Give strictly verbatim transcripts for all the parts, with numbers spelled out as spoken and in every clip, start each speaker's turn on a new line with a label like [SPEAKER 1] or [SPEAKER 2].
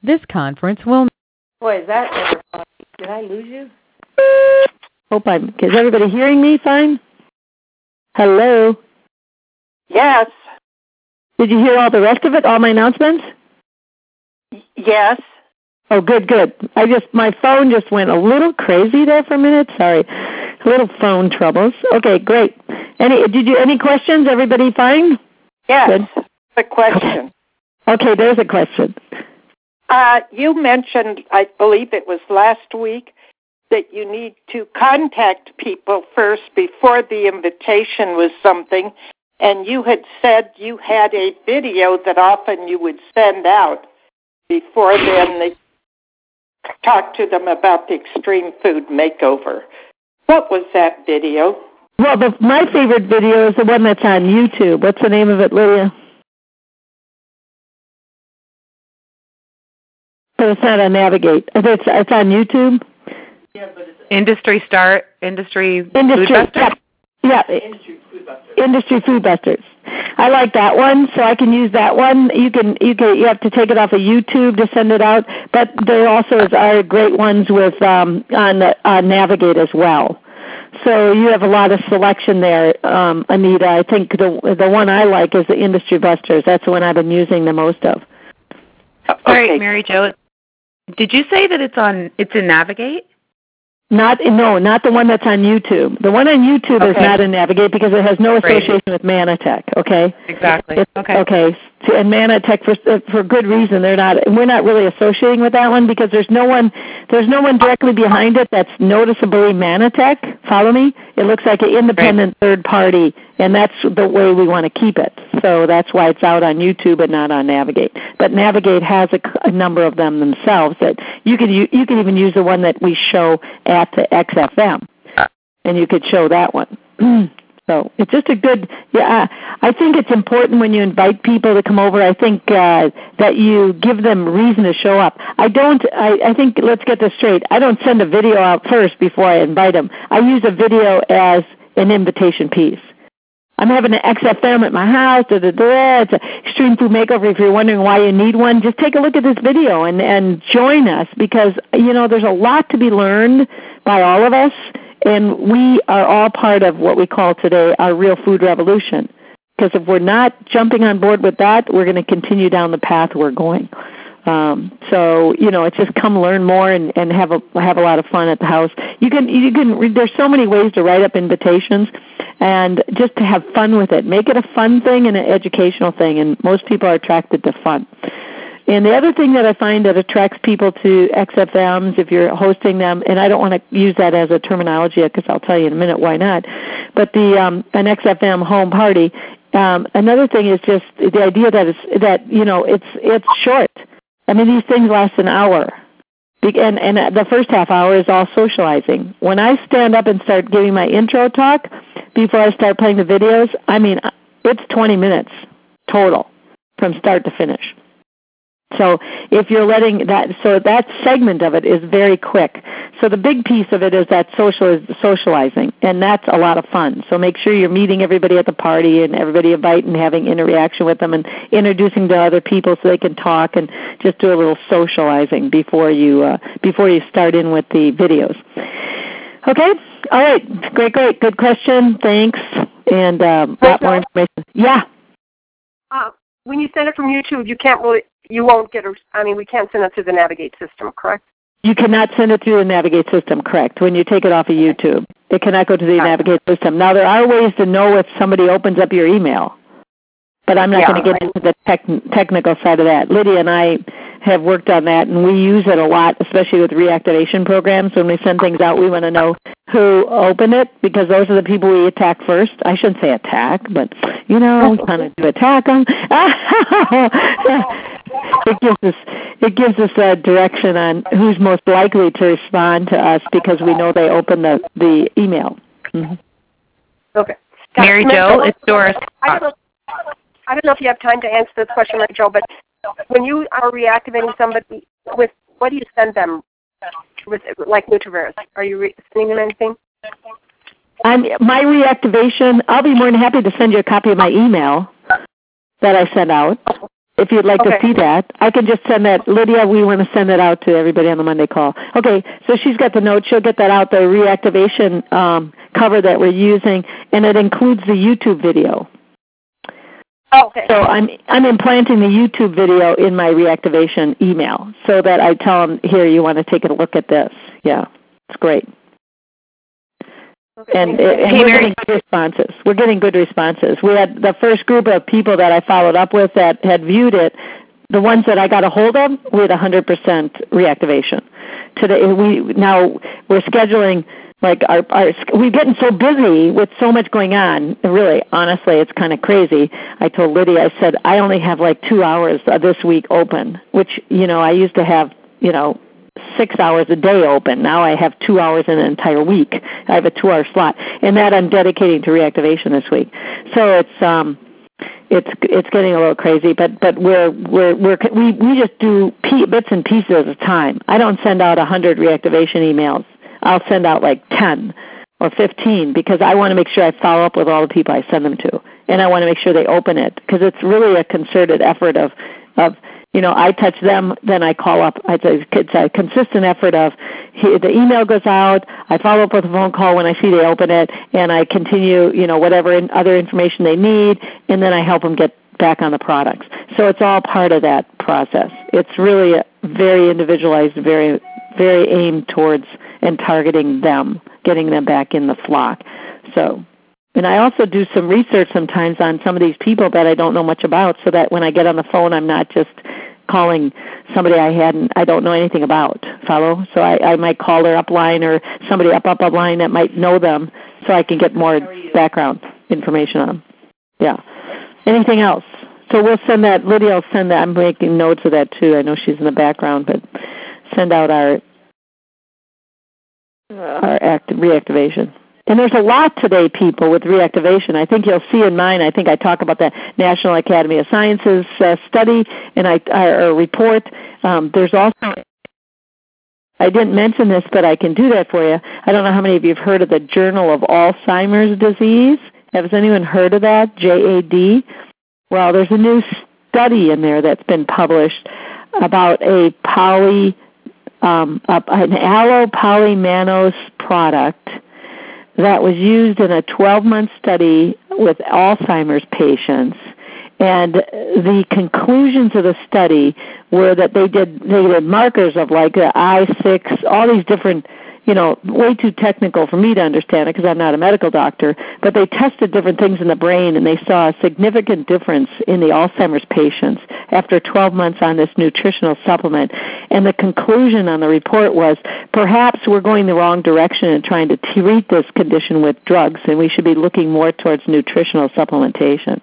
[SPEAKER 1] This conference will...
[SPEAKER 2] Boy, is that never funny. Did I lose you?
[SPEAKER 3] Hope I'm... Is everybody hearing me fine? Hello?
[SPEAKER 2] Yes.
[SPEAKER 3] Did you hear all the rest of it, all my announcements?
[SPEAKER 2] Yes.
[SPEAKER 3] Oh, good, good. I just, my phone just went a little crazy there for a minute. Sorry. A little phone troubles. Okay, great. Any, did you, any questions? Everybody fine?
[SPEAKER 2] Yes.
[SPEAKER 3] Good.
[SPEAKER 2] A question.
[SPEAKER 3] Okay, there's a question.
[SPEAKER 2] Uh, you mentioned, I believe it was last week, that you need to contact people first before the invitation was something, and you had said you had a video that often you would send out before then they talk to them about the Extreme Food Makeover. What was that video?
[SPEAKER 3] Well, the, my favorite video is the one that's on YouTube. What's the name of it, Lydia? But it's not on Navigate. It's, it's on YouTube?
[SPEAKER 4] Yeah, but it's Industry Start, Industry,
[SPEAKER 3] Industry
[SPEAKER 4] Food Busters?
[SPEAKER 3] Yeah. yeah. Industry Food Busters. Industry Food Busters. I like that one, so I can use that one. You can you can you have to take it off of YouTube to send it out, but there also is, are great ones with um, on on Navigate as well. So you have a lot of selection there, um, Anita. I think the the one I like is the Industry Busters. That's the one I've been using the most of.
[SPEAKER 4] Okay. All right, Mary Jo. Did you say that it's on? It's in Navigate?
[SPEAKER 3] Not no, not the one that's on YouTube. The one on YouTube okay. is not in Navigate because it has no association Great. with Manatech. Okay.
[SPEAKER 4] Exactly.
[SPEAKER 3] It's,
[SPEAKER 4] okay.
[SPEAKER 3] Okay. And Manatech for for good reason. They're not. We're not really associating with that one because there's no one. There's no one directly behind it that's noticeably Manatech. Follow me? It looks like an independent right. third party, and that's the way we want to keep it. So that's why it's out on YouTube and not on Navigate. But Navigate has a, a number of them themselves that you can you, you can even use the one that we show at the X F M, and you could show that one. So it's just a good, yeah, I think it's important when you invite people to come over, I think uh, that you give them reason to show up. I don't, I, I think, let's get this straight, I don't send a video out first before I invite them. I use a video as an invitation piece. I'm having an X F M at my house, da, da, da, it's an Extreme Food Makeover. If you're wondering why you need one, just take a look at this video and, and join us because, you know, there's a lot to be learned by all of us. And we are all part of what we call today our real food revolution. Because if we're not jumping on board with that, we're going to continue down the path we're going. Um, so you know, it's just come learn more and, and have a have a lot of fun at the house. You can you can there's so many ways to write up invitations, and just to have fun with it. Make it a fun thing and an educational thing. And most people are attracted to fun. And the other thing that I find that attracts people to X F Ms, if you're hosting them, and I don't want to use that as a terminology because I'll tell you in a minute why not, but the um, an X F M home party. Um, another thing is just the idea that it's that you know it's it's short. I mean, these things last an hour, and and the first half hour is all socializing. When I stand up and start giving my intro talk before I start playing the videos, I mean it's twenty minutes total from start to finish. So if you're letting that, so that segment of it is very quick. So the big piece of it is that social socializing, and that's a lot of fun. So make sure you're meeting everybody at the party and everybody inviting and having interaction with them and introducing to other people so they can talk and just do a little socializing before you uh, before you start in with the videos. Okay, all right, great, great, good question. Thanks, and um, a lot more information. Yeah.
[SPEAKER 5] Uh, when you send it from YouTube, you can't really. You won't get a, I mean, we can't send it through the Navigate system, correct?
[SPEAKER 3] You cannot send it through the Navigate system, correct, when you take it off of YouTube. It cannot go to the right. Navigate system. Now, there are ways to know if somebody opens up your email, but I'm not yeah, going to get right. into the tech, technical side of that. Lydia and I have worked on that, and we use it a lot, especially with reactivation programs. When we send things out, we want to know who opened it, because those are the people we attack first. I shouldn't say attack, but, you know, we kind of do attack them. It gives us it gives us a direction on who's most likely to respond to us because we know they open the, the email. Mm-hmm.
[SPEAKER 5] Okay.
[SPEAKER 4] Mary Jo, it's Doris.
[SPEAKER 5] I don't, know, I don't know if you have time to answer this question, Mary Jo, but when you are reactivating somebody, with what do you send them with, like Nutravirus? Are you re- sending them anything?
[SPEAKER 3] I'm, my reactivation, I'll be more than happy to send you a copy of my email that I sent out. if you'd like
[SPEAKER 5] okay.
[SPEAKER 3] to see that. I can just send that. Lydia, we want to send that out to everybody on the Monday call. Okay, so she's got the note. She'll get that out, the reactivation um, cover that we're using, and it includes the YouTube video.
[SPEAKER 5] Oh, okay.
[SPEAKER 3] So I'm I'm implanting the YouTube video in my reactivation email so that I tell them, here, you want to take a look at this. Yeah, it's great.
[SPEAKER 5] Okay.
[SPEAKER 3] And, and
[SPEAKER 4] hey,
[SPEAKER 3] we're
[SPEAKER 4] Mary.
[SPEAKER 3] getting good responses. We're getting good responses. We had the first group of people that I followed up with that had viewed it. The ones that I got a hold of, we had one hundred percent reactivation. Today, we now we're scheduling. Like our, our, we're getting so busy with so much going on. Really, honestly, it's kind of crazy. I told Lydia, I said, I only have like two hours this week open, which, you know, I used to have, you know, six hours a day open. Now I have two hours in an entire week. I have a two-hour slot, and that I'm dedicating to reactivation this week. So it's um, it's it's getting a little crazy, but but we're we're we're we we just do bits and pieces at a time. I don't send out a hundred reactivation emails. I'll send out like ten or fifteen because I want to make sure I follow up with all the people I send them to, and I want to make sure they open it because it's really a concerted effort of, of you know, I touch them, then I call up. It's a consistent effort of the email goes out, I follow up with a phone call when I see they open it, and I continue, you know, whatever other information they need, and then I help them get back on the products. So it's all part of that process. It's really very individualized, very, very aimed towards and targeting them, getting them back in the flock. So, and I also do some research sometimes on some of these people that I don't know much about, so that when I get on the phone, I'm not just calling somebody I hadn't, I don't know anything about. Follow? So I, I might call their upline or somebody up up upline that might know them, so I can get more background information on them. Yeah. Anything else? So we'll send that. Lydia will send that. I'm making notes of that too. I know she's in the background, but send out our. our act, reactivation. And there's a lot today, people, with reactivation. I think you'll see in mine, I think I talk about the National Academy of Sciences uh, study and I, or report. Um, there's also, I didn't mention this, but I can do that for you. I don't know how many of you have heard of the Journal of Alzheimer's Disease. Has anyone heard of that, J A D? Well, there's a new study in there that's been published about a poly Um, an allopolymannose product that was used in a twelve-month study with Alzheimer's patients. And the conclusions of the study were that they did they did markers of like the I six, all these different, you know, way too technical for me to understand it because I'm not a medical doctor, but they tested different things in the brain and they saw a significant difference in the Alzheimer's patients after twelve months on this nutritional supplement. And the conclusion on the report was perhaps we're going the wrong direction in trying to treat this condition with drugs and we should be looking more towards nutritional supplementation.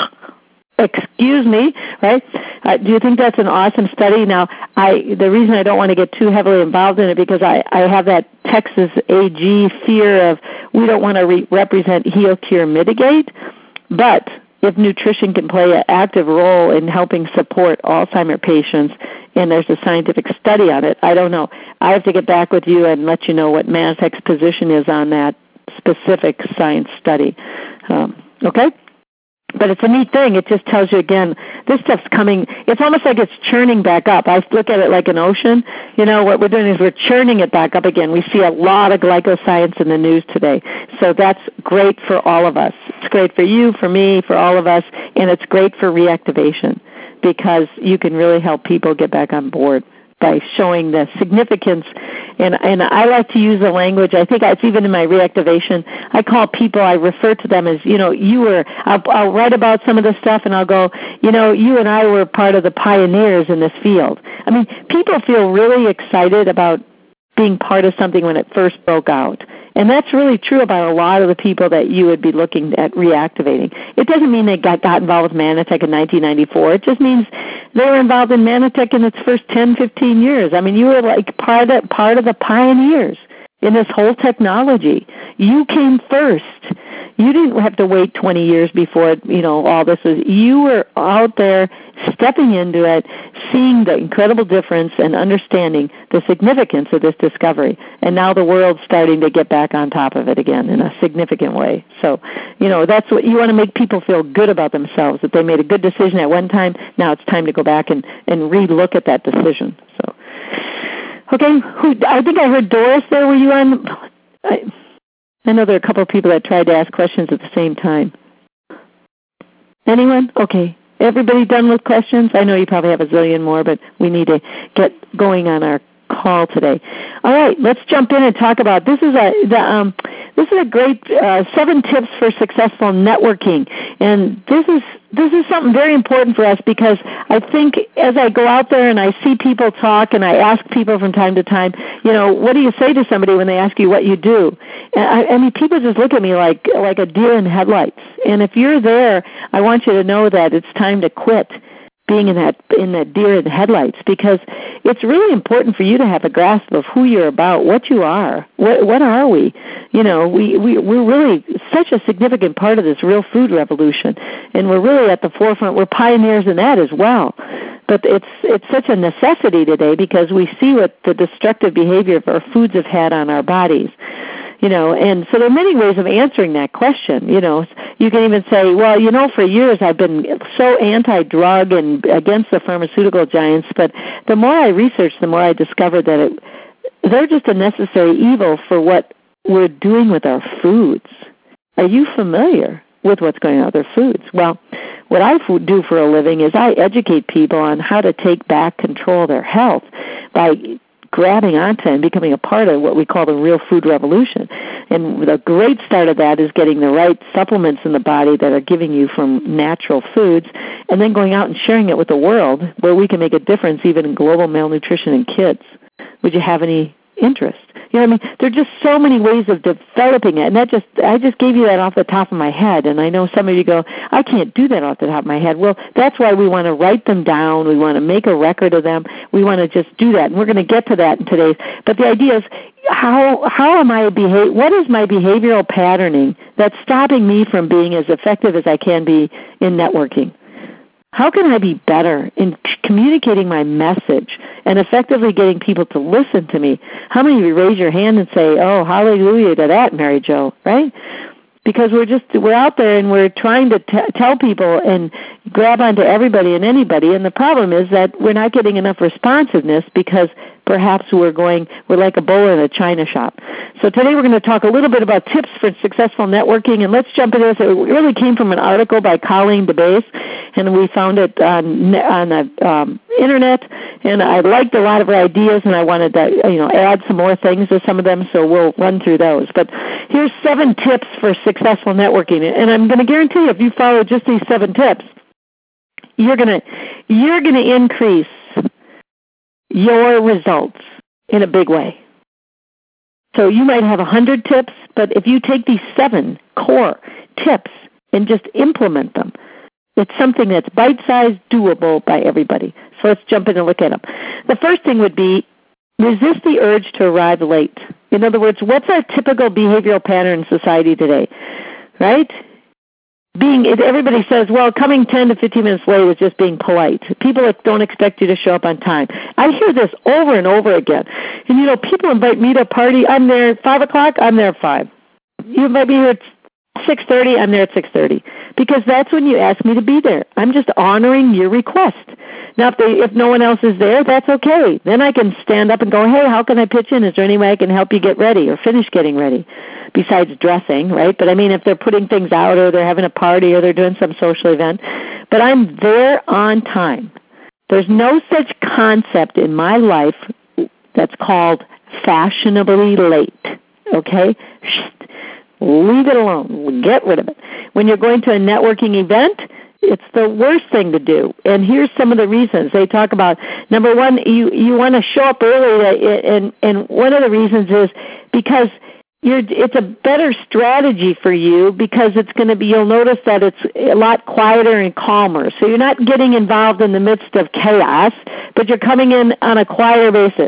[SPEAKER 3] Excuse me, right? Uh, do you think that's an awesome study? Now, I the reason I don't want to get too heavily involved in it because I, I have that Texas A G fear of we don't want to re- represent heal, cure, mitigate, but if nutrition can play an active role in helping support Alzheimer's patients, and there's a scientific study on it, I don't know. I have to get back with you and let you know what Manatech's position is on that specific science study. Um, okay? But it's a neat thing. It just tells you, again, this stuff's coming. It's almost like it's churning back up. I look at it like an ocean. You know, what we're doing is we're churning it back up again. We see a lot of glycoscience in the news today. So that's great for all of us. It's great for you, for me, for all of us, and it's great for reactivation because you can really help people get back on board by showing the significance. And and I like to use the language, I think it's even in my reactivation, I call people, I refer to them as, you know, you were, I'll, I'll write about some of this stuff and I'll go, you know, you and I were part of the pioneers in this field. I mean, people feel really excited about being part of something when it first broke out. And that's really true about a lot of the people that you would be looking at reactivating. It doesn't mean they got, got involved with Manatech in nineteen ninety-four. It just means they were involved in Manatech in its first ten, fifteen years. I mean, you were like part of, part of the pioneers in this whole technology. You came first. You didn't have to wait twenty years before, you know, all this was. You were out there stepping into it, seeing the incredible difference and understanding the significance of this discovery. And now the world's starting to get back on top of it again in a significant way. So, you know, that's what you want to make people feel good about themselves, that they made a good decision at one time. Now it's time to go back and, and re-look at that decision. So, okay, who, I think I heard Doris there. Were you on? I, I know there are a couple of people that tried to ask questions at the same time. Anyone? Okay. Everybody done with questions? I know you probably have a zillion more, but we need to get going on our call today. All right, let's jump in and talk about this. Is a the, um, this is a great uh, seven tips for successful networking, and this is this is something very important for us because I think as I go out there and I see people talk and I ask people from time to time, you know, what do you say to somebody when they ask you what you do? And I, I mean, people just look at me like like a deer in headlights. And if you're there, I want you to know that it's time to quit being in that in that deer in the headlights, because it's really important for you to have a grasp of who you're about, what you are, what what are we? You know, we, we, we're really such a significant part of this real food revolution, and we're really at the forefront. We're pioneers in that as well. But it's it's such a necessity today because we see what the destructive behavior of our foods have had on our bodies. You know, and so there are many ways of answering that question. You know, you can even say, well, you know, for years I've been so anti-drug and against the pharmaceutical giants, but the more I researched, the more I discovered that it, they're just a necessary evil for what we're doing with our foods. Are you familiar with what's going on with our foods? Well, what I do for a living is I educate people on how to take back control of their health by grabbing onto and becoming a part of what we call the real food revolution. And the great start of that is getting the right supplements in the body that are giving you from natural foods, and then going out and sharing it with the world where we can make a difference even in global malnutrition in kids. Would you have any interest? You know what I mean? There are just so many ways of developing it, and that just I just gave you that off the top of my head, and I know some of you go, I can't do that off the top of my head. Well, that's why we want to write them down. We want to make a record of them. We want to just do that, and we're going to get to that in today's. But the idea is, how how am I behave? What is my behavioral patterning that's stopping me from being as effective as I can be in networking? How can I be better in communicating my message and effectively getting people to listen to me? How many of you raise your hand and say, oh, hallelujah to that, Mary Jo, right? Because we're just, we're out there and we're trying to t- tell people and grab onto everybody and anybody, and the problem is that we're not getting enough responsiveness because perhaps we're going, we're like a bull in a china shop. So today we're going to talk a little bit about tips for successful networking, and let's jump into this. It really came from an article by Colleen DeBase, and we found it on, on the um, internet, and I liked a lot of her ideas, and I wanted to you know add some more things to some of them, so we'll run through those. But here's seven tips for successful networking, and I'm going to guarantee you if you follow just these seven tips, you're going to you're going to increase your results in a big way. So you might have a hundred tips, but if you take these seven core tips and just implement them, it's something that's bite-sized, doable by everybody. So let's jump in and look at them. The first thing would be resist the urge to arrive late. In other words, what's our typical behavioral pattern in society today, right? Being, everybody says, well, coming ten to fifteen minutes late is just being polite. People don't expect you to show up on time. I hear this over and over again. And, you know, people invite me to a party. I'm there at five o'clock. I'm there at five. You invite me here at six thirty. I'm there at six thirty. Because that's when you ask me to be there. I'm just honoring your request. Now, if, they, if no one else is there, that's okay. Then I can stand up and go, hey, how can I pitch in? Is there any way I can help you get ready or finish getting ready? Besides dressing, right? But I mean, if they're putting things out or they're having a party or they're doing some social event, but I'm there on time. There's no such concept in my life that's called fashionably late, okay? Leave it alone. Get rid of it. When you're going to a networking event, it's the worst thing to do. And here's some of the reasons. They talk about, number one, you, you want to show up early, and, and one of the reasons is because You're, it's a better strategy for you because it's going to be, you'll notice that it's a lot quieter and calmer. So you're not getting involved in the midst of chaos, but you're coming in on a quieter basis.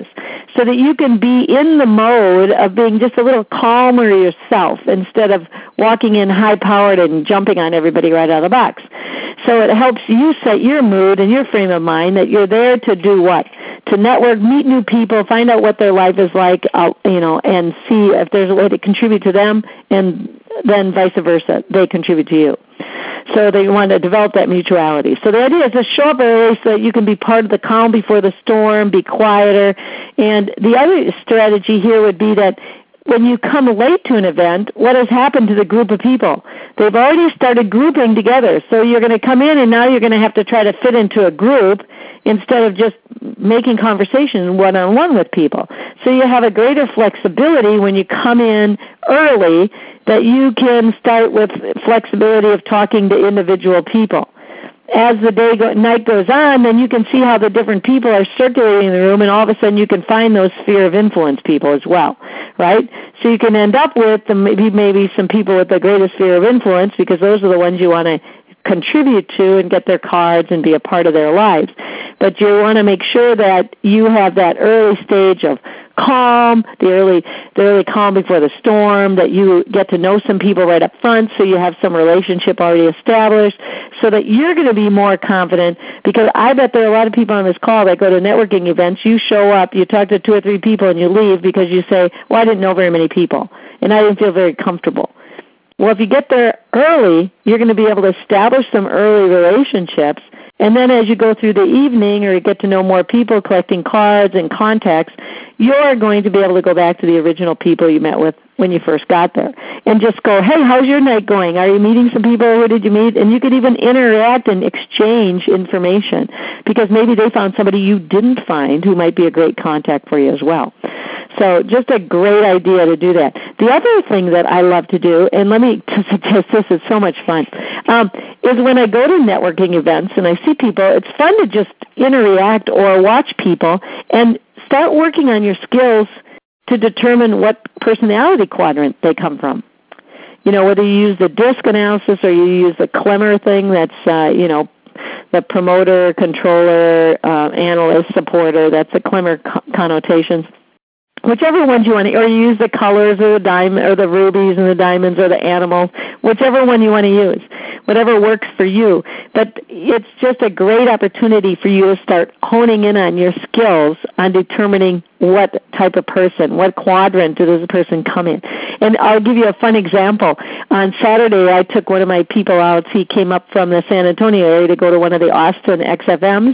[SPEAKER 3] so that you can be in the mode of being just a little calmer yourself instead of walking in high-powered and jumping on everybody right out of the box. So it helps you set your mood and your frame of mind that you're there to do what? To network, meet new people, find out what their life is like, uh, you know, and see if there's a way to contribute to them, and then vice versa, they contribute to you. So they want to develop that mutuality. So the idea is to show up early so that you can be part of the calm before the storm, be quieter. And the other strategy here would be that when you come late to an event, what has happened to the group of people? They've already started grouping together. So you're going to come in and now you're going to have to try to fit into a group instead of just making conversation one-on-one with people. So you have a greater flexibility when you come in early that you can start with flexibility of talking to individual people. As the day go, night goes on, then you can see how the different people are circulating in the room, and all of a sudden you can find those sphere of influence people as well, right? So you can end up with the, maybe maybe some people with the greatest sphere of influence, because those are the ones you want to contribute to and get their cards and be a part of their lives. But you want to make sure that you have that early stage of calm, the early the early calm before the storm, that you get to know some people right up front so you have some relationship already established so that you're going to be more confident, because I bet there are a lot of people on this call that go to networking events. You show up, you talk to two or three people, and you leave because you say, well, I didn't know very many people, and I didn't feel very comfortable. Well, if you get there early, you're going to be able to establish some early relationships, and then as you go through the evening or you get to know more people, collecting cards and contacts, you're going to be able to go back to the original people you met with when you first got there and just go, hey, how's your night going? Are you meeting some people? Who did you meet? And you could even interact and exchange information because maybe they found somebody you didn't find who might be a great contact for you as well. So just a great idea to do that. The other thing that I love to do, and let me suggest this, it's so much fun, um, is when I go to networking events and I see people, it's fun to just interact or watch people and start working on your skills to determine what personality quadrant they come from. You know, whether you use the DISC analysis or you use the Klemmer thing, that's, uh, you know, the promoter, controller, uh, analyst, supporter, that's the Klemmer co- connotations. Whichever ones you want to, or you use the colors or the diamond, or the rubies and the diamonds or the animals, whichever one you want to use, whatever works for you. But it's just a great opportunity for you to start honing in on your skills on determining what type of person, what quadrant does a person come in. And I'll give you a fun example. On Saturday, I took one of my people out. He came up from the San Antonio area to go to one of the Austin X F Ms,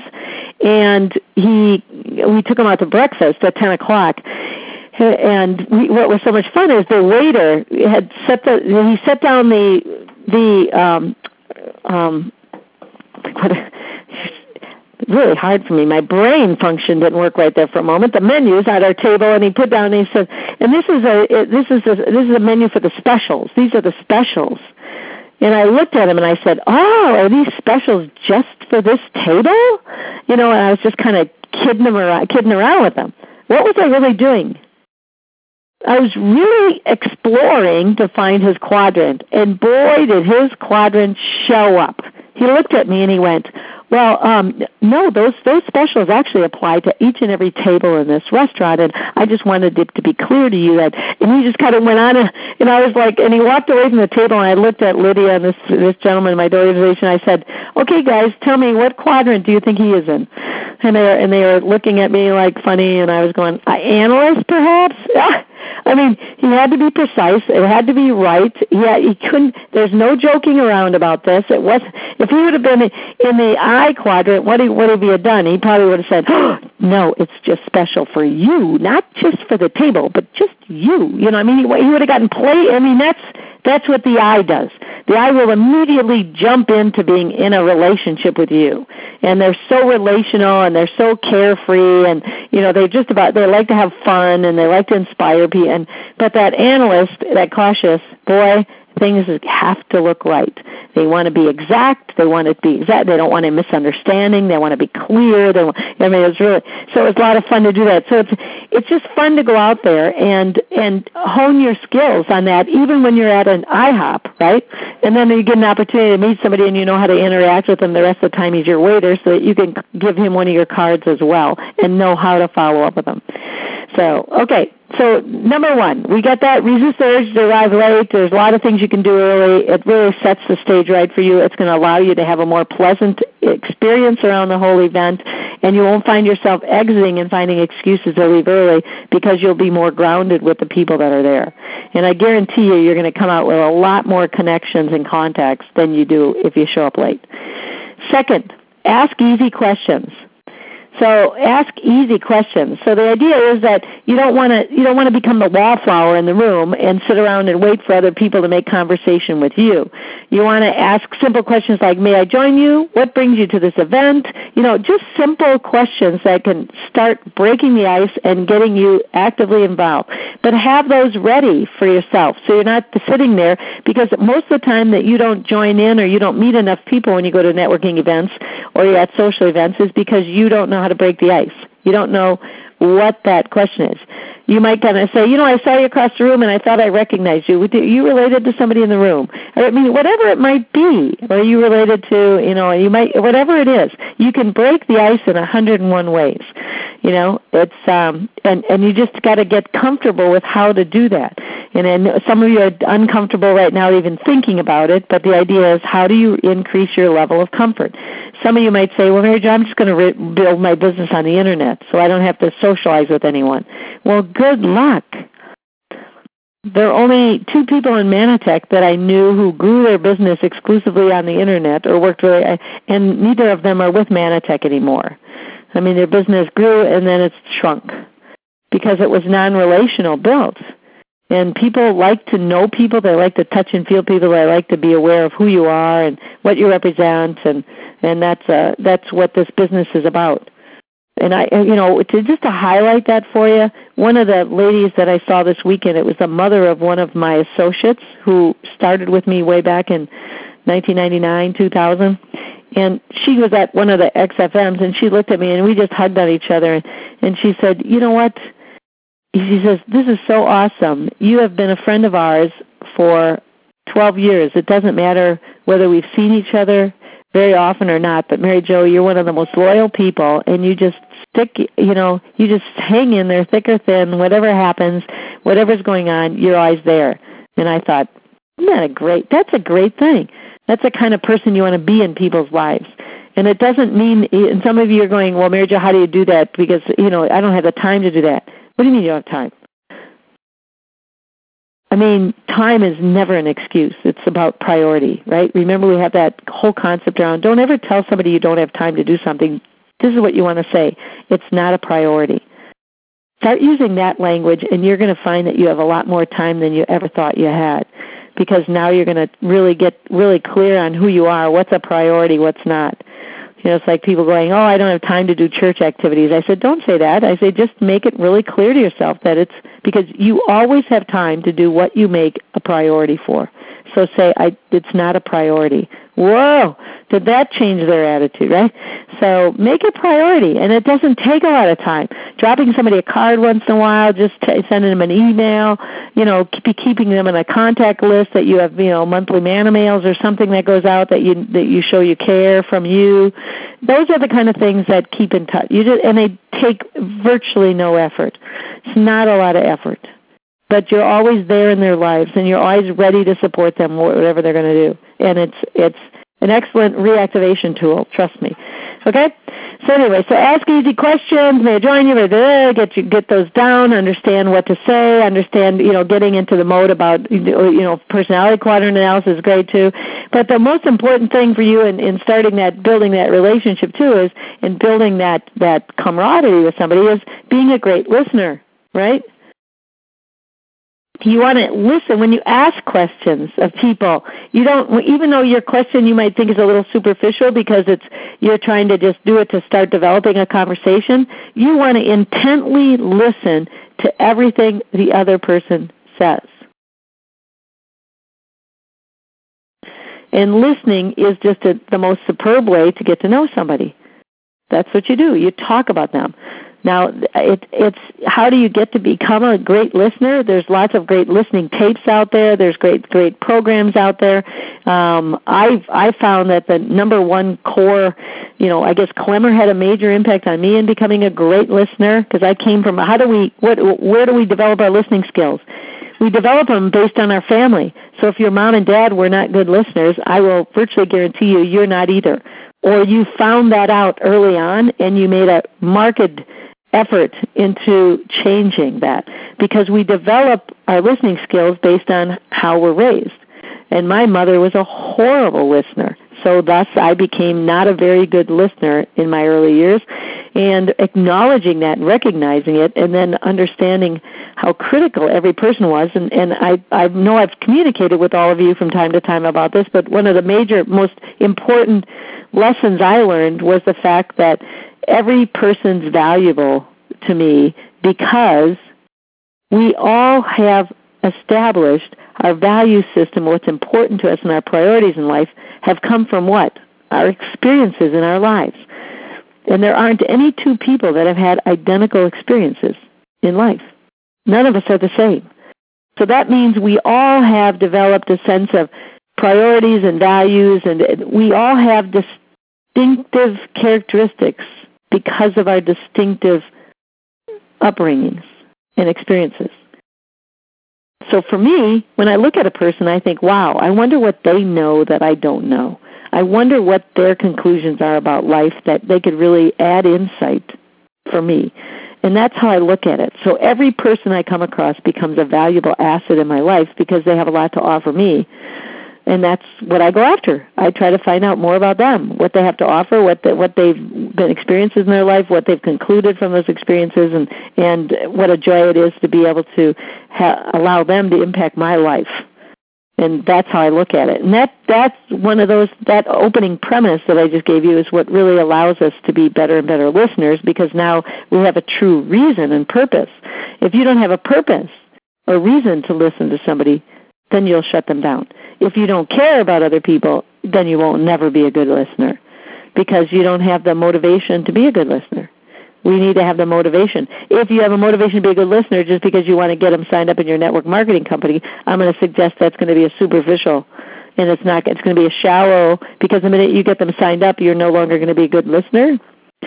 [SPEAKER 3] and he we took him out to breakfast at ten o'clock. And we, what was so much fun is the waiter had set the he set down the the um, um, what, really hard for me. My brain function didn't work right there for a moment. The menu's at our table, and he put down and he said, "And this is a this is a this is a menu for the specials. These are the specials." And I looked at him and I said, "Oh, are these specials just for this table?" You know, and I was just kind of kidding him around, kidding around with him. What was I really doing? I was really exploring to find his quadrant, and boy, did his quadrant show up. He looked at me and he went, well, um, no, those those specials actually apply to each and every table in this restaurant, and I just wanted it to be clear to you that, and he just kind of went on, and, and I was like, and he walked away from the table, and I looked at Lydia and this this gentleman in my organization, I said, okay, guys, tell me, what quadrant do you think he is in? And they were, and they were looking at me like funny, and I was going, uh, analyst, perhaps? I mean, he had to be precise. It had to be right. Yeah, he couldn't. There's no joking around about this. It was. If he would have been in the I quadrant, what would he have done? He probably would have said, oh, "No, it's just special for you, not just for the table, but just you." You know, I mean, he, he would have gotten play. I mean, that's that's what the I does. The I will immediately jump into being in a relationship with you. And they're so relational, and they're so carefree, and, you know, they just about, they like to have fun, and they like to inspire people. And, but that analyst, that cautious, boy, things have to look right. They want to be exact. They want it to be exact. They don't want a misunderstanding. They want to be clear. They want, I mean, it was really, so it was a lot of fun to do that. So it's it's just fun to go out there and and hone your skills on that, even when you're at an I hop, right? And then you get an opportunity to meet somebody and you know how to interact with them the rest of the time he's your waiter, so that you can give him one of your cards as well and know how to follow up with them. So, okay. So, number one, we got that. Resist the urge to arrive late. There's a lot of things you can do early. It really sets the stage right for you. It's going to allow you to have a more pleasant experience around the whole event, and you won't find yourself exiting and finding excuses to leave early because you'll be more grounded with the people that are there. And I guarantee you, you're going to come out with a lot more connections and contacts than you do if you show up late. Second, ask easy questions. So ask easy questions. So the idea is that you don't want to you don't want to become the wallflower in the room and sit around and wait for other people to make conversation with you. You want to ask simple questions like, may I join you? What brings you to this event? You know, just simple questions that can start breaking the ice and getting you actively involved. But have those ready for yourself so you're not sitting there, because most of the time that you don't join in or you don't meet enough people when you go to networking events or you're at social events is because you don't know how to break the ice. You don't know what that question is. You might kind of say, you know, I saw you across the room and I thought I recognized you. Are you related to somebody in the room? I mean, whatever it might be. Or are you related to, you know, you might, whatever it is. You can break the ice in one hundred and one ways. You know, it's, um, and, and you just got to get comfortable with how to do that. And then some of you are uncomfortable right now even thinking about it, but the idea is how do you increase your level of comfort? Some of you might say, well, Mary Jo, I'm just going to re- build my business on the Internet so I don't have to socialize with anyone. Well, good luck. There are only two people in Manatech that I knew who grew their business exclusively on the Internet or worked really, and neither of them are with Manatech anymore. I mean, their business grew and then it's shrunk because it was non-relational built. And people like to know people. They like to touch and feel people. They like to be aware of who you are and what you represent, and and that's uh, that's what this business is about. And I, you know, to just to highlight that for you, one of the ladies that I saw this weekend, it was the mother of one of my associates who started with me way back in nineteen ninety-nine, two thousand. And she was at one of the X F Ms, and she looked at me, and we just hugged on each other. And she said, you know what? She says, this is so awesome. You have been a friend of ours for twelve years. It doesn't matter whether we've seen each other very often or not, but Mary Jo, you're one of the most loyal people, and you just stick, you know, you just hang in there thick or thin, whatever happens, whatever's going on, you're always there. And I thought, isn't that a great, that's a great thing. That's the kind of person you want to be in people's lives. And it doesn't mean, and some of you are going, well, Mary Jo, how do you do that? Because, you know, I don't have the time to do that. What do you mean you don't have time? I mean, time is never an excuse. It's about priority, right? Remember, we have that whole concept around, don't ever tell somebody you don't have time to do something. This is what you want to say. It's not a priority. Start using that language, and you're going to find that you have a lot more time than you ever thought you had, because now you're going to really get really clear on who you are, what's a priority, what's not. You know, it's like people going, oh, I don't have time to do church activities. I said, don't say that. I say, just make it really clear to yourself that it's because you always have time to do what you make a priority for. So say, I, it's not a priority. Whoa, did that change their attitude, right? So make it a priority, and it doesn't take a lot of time. Dropping somebody a card once in a while, just t- sending them an email, you know, keep, keeping them in a contact list that you have, you know, monthly man mails or something that goes out that you that you show you care from you. Those are the kind of things that keep in touch. You just, and they take virtually no effort. It's not a lot of effort. But you're always there in their lives, and you're always ready to support them, whatever they're going to do. And it's it's an excellent reactivation tool, trust me. Okay? So anyway, so ask easy questions. May I join you? Get you get those down. Understand what to say. Understand, you know, getting into the mode about, you know, personality quadrant analysis is great too. But the most important thing for you in, in starting that, building that relationship too, is in building that that camaraderie with somebody is being a great listener, right? You want to listen when you ask questions of people. You don't, even though your question you might think is a little superficial because it's you're trying to just do it to start developing a conversation. You want to intently listen to everything the other person says. And listening is just a, the most superb way to get to know somebody. That's what you do. You talk about them. Now, it, it's how do you get to become a great listener? There's lots of great listening tapes out there. There's great great programs out there. Um, I I found that the number one core, you know, I guess Clemmer had a major impact on me in becoming a great listener, because I came from, how do we, what, where do we develop our listening skills? We develop them based on our family. So if your mom and dad were not good listeners, I will virtually guarantee you you're not either. Or you found that out early on and you made a marked effort into changing that, because we develop our listening skills based on how we're raised. And my mother was a horrible listener, so thus I became not a very good listener in my early years. And acknowledging that and recognizing it, and then understanding how critical every person was. And, and I, I know I've communicated with all of you from time to time about this, but one of the major, most important lessons I learned was the fact that every person's valuable to me, because we all have established our value system, what's important to us and our priorities in life have come from what? Our experiences in our lives. And there aren't any two people that have had identical experiences in life. None of us are the same. So that means we all have developed a sense of priorities and values, and we all have distinctive characteristics because of our distinctive upbringings and experiences. So for me, when I look at a person, I think, wow, I wonder what they know that I don't know. I wonder what their conclusions are about life that they could really add insight for me. And that's how I look at it. So every person I come across becomes a valuable asset in my life because they have a lot to offer me. And that's what I go after. I try to find out more about them, what they have to offer, what the, what they've been experiences in their life, what they've concluded from those experiences, and, and what a joy it is to be able to ha- allow them to impact my life. And that's how I look at it. And that that's one of those, that opening premise that I just gave you is what really allows us to be better and better listeners, because now we have a true reason and purpose. If you don't have a purpose or reason to listen to somebody, then you'll shut them down. If you don't care about other people, then you won't never be a good listener, because you don't have the motivation to be a good listener. We need to have the motivation. If you have a motivation to be a good listener just because you want to get them signed up in your network marketing company, I'm going to suggest that's going to be a superficial, and it's not. It's going to be a shallow, because the minute you get them signed up, you're no longer going to be a good listener.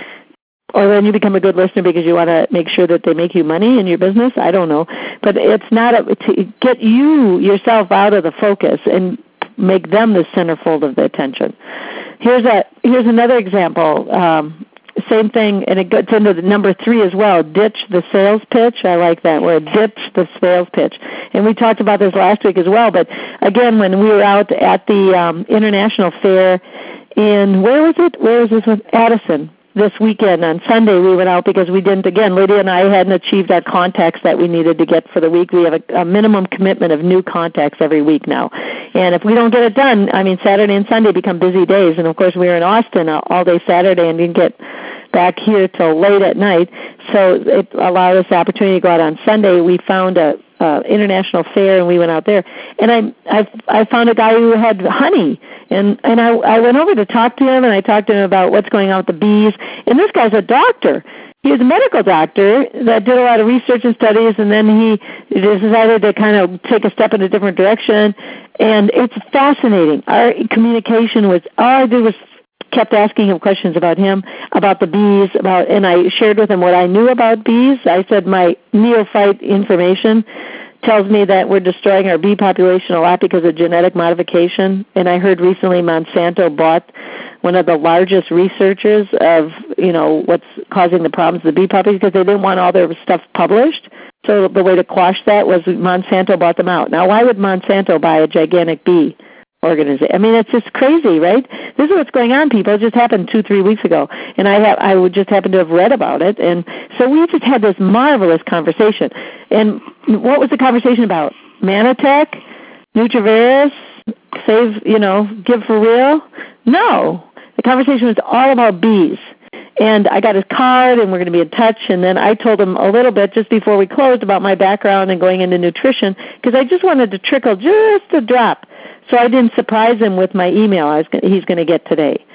[SPEAKER 3] Or then you become a good listener because you want to make sure that they make you money in your business. I don't know. But it's not a, to get you yourself out of the focus and make them the centerfold of the attention. Here's a here's another example. Um, same thing, and it gets into the number three as well. Ditch the sales pitch. I like that word, ditch the sales pitch. And we talked about this last week as well. But again, when we were out at the um, International Fair in, where was it? Where was this one? Addison. This weekend on Sunday we went out because we didn't, again, Lydia and I hadn't achieved our contacts that we needed to get for the week. We have a, a minimum commitment of new contacts every week now. And if we don't get it done, I mean, Saturday and Sunday become busy days. And, of course, we were in Austin all day Saturday and didn't get back here till late at night. So it allowed us the opportunity to go out on Sunday. We found a uh, international fair, and we went out there. And I, I, I found a guy who had honey. And and I, I went over to talk to him, and I talked to him about what's going on with the bees. And this guy's a doctor. He was a medical doctor that did a lot of research and studies, and then he decided to kind of take a step in a different direction. And it's fascinating. Our communication was, all I did was kept asking him questions about him, about the bees, about, and I shared with him what I knew about bees. I said my neophyte information tells me that we're destroying our bee population a lot because of genetic modification. And I heard recently Monsanto bought one of the largest researchers of, you know, what's causing the problems of the bee population, because they didn't want all their stuff published. So the way to quash that was Monsanto bought them out. Now, why would Monsanto buy a gigantic bee organization? I mean, it's just crazy, right? This is what's going on, people. It just happened two, three weeks ago, and I have I would just happen to have read about it, and so we just had this marvelous conversation. And what was the conversation about? Manatech, Nutraveris, save, you know, give for real? No, the conversation was all about bees. And I got his card, and we're going to be in touch. And then I told him a little bit just before we closed about my background and going into nutrition, because I just wanted to trickle just a drop, so I didn't surprise him with my email I was, he's going to get today.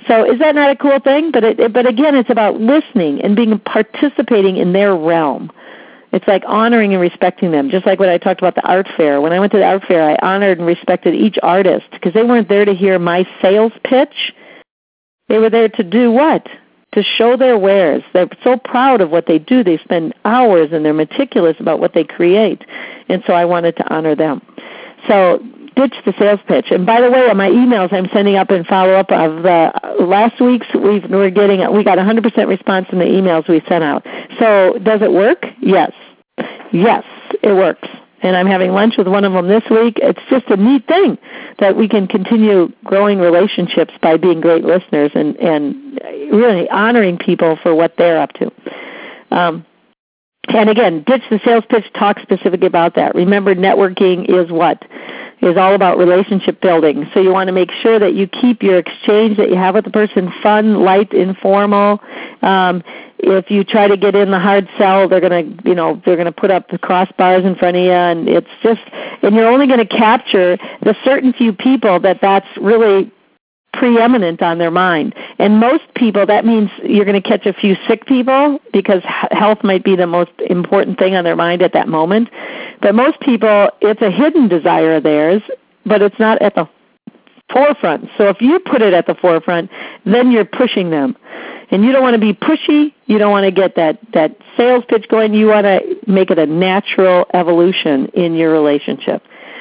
[SPEAKER 3] So is that not a cool thing? But it, but again, it's about listening and being participating in their realm. It's like honoring and respecting them, just like when I talked about the art fair. When I went to the art fair, I honored and respected each artist because they weren't there to hear my sales pitch. They were there to do what? To show their wares. They're so proud of what they do. They spend hours and they're meticulous about what they create. And so I wanted to honor them. So ditch the sales pitch. And by the way, on my emails I'm sending up in follow-up of the last week's, we've, we're getting, we got one hundred percent response in the emails we sent out. So does it work? Yes. Yes, it works. And I'm having lunch with one of them this week. It's just a neat thing that we can continue growing relationships by being great listeners and, and really honoring people for what they're up to. Um, and again, ditch the sales pitch, talk specifically about that. Remember, networking is what? Is all about relationship building. So you want to make sure that you keep your exchange that you have with the person fun, light, informal. Um, if you try to get in the hard sell, they're going to, you know, they're going to put up the crossbars in front of you, and it's just, and you're only going to capture the certain few people that that's really preeminent on their mind. And most people, that means you're going to catch a few sick people because health might be the most important thing on their mind at that moment. But most people, it's a hidden desire of theirs, but it's not at the forefront. So if you put it at the forefront, then you're pushing them. And you don't want to be pushy. You don't want to get that, that sales pitch going. You want to make it a natural evolution in your relationship.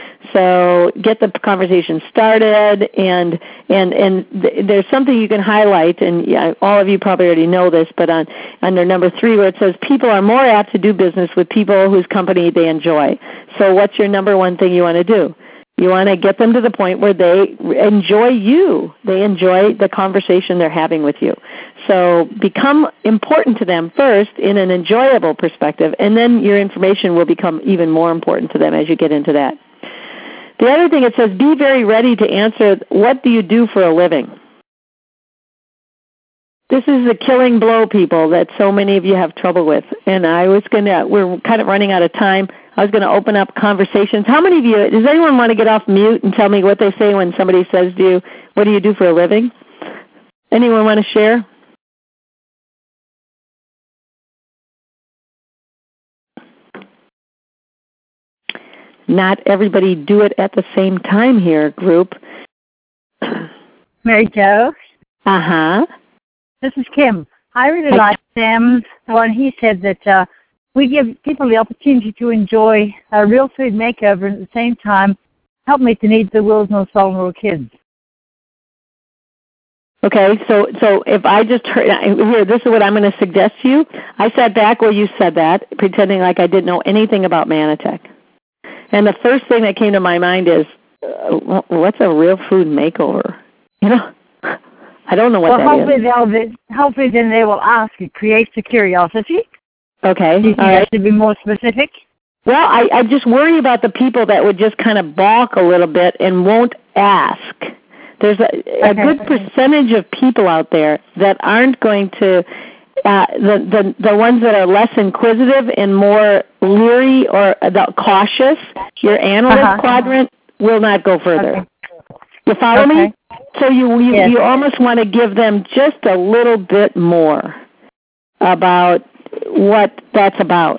[SPEAKER 3] So get the conversation started, and and and th- there's something you can highlight, and yeah, all of you probably already know this, but on under number three where it says people are more apt to do business with people whose company they enjoy. So what's your number one thing you want to do? You want to get them to the point where they enjoy you. They enjoy the conversation they're having with you. So become important to them first in an enjoyable perspective, and then your information will become even more important to them as you get into that. The other thing, it says, be very ready to answer, what do you do for a living? This is the killing blow, people, that so many of you have trouble with. And I was going to, we're kind of running out of time. I was going to open up conversations. How many of you, does anyone want to get off mute and tell me what they say when somebody says to you, what do you do for a living? Anyone want to share? Not everybody do it at the same time here, group.
[SPEAKER 1] Mary Jo?
[SPEAKER 3] Uh-huh.
[SPEAKER 1] This is Kim. I really like Sam's one. He said that uh, we give people the opportunity to enjoy a real food makeover and at the same time help meet the needs of the world's most vulnerable kids.
[SPEAKER 3] Okay, so so if I just heard, here, this is what I'm going to suggest to you. I sat back where you said that, pretending like I didn't know anything about Manatech. And the first thing that came to my mind is, uh, what's a real food makeover? You know, I don't know what
[SPEAKER 1] well,
[SPEAKER 3] that
[SPEAKER 1] hopefully
[SPEAKER 3] is.
[SPEAKER 1] They'll be, hopefully then they will ask. It creates the curiosity.
[SPEAKER 3] Okay.
[SPEAKER 1] Do you think
[SPEAKER 3] all
[SPEAKER 1] I
[SPEAKER 3] right.
[SPEAKER 1] should be more specific?
[SPEAKER 3] Well, I, I just worry about the people that would just kind of balk a little bit and won't ask. There's a, a
[SPEAKER 1] okay.
[SPEAKER 3] good percentage of people out there that aren't going to, uh, the, the the ones that are less inquisitive and more leery or the cautious, your analyst
[SPEAKER 1] uh-huh.
[SPEAKER 3] quadrant will not go further.
[SPEAKER 1] Okay.
[SPEAKER 3] You follow
[SPEAKER 1] okay.
[SPEAKER 3] me? So you you,
[SPEAKER 1] yes.
[SPEAKER 3] you almost want to give them just a little bit more about what that's about.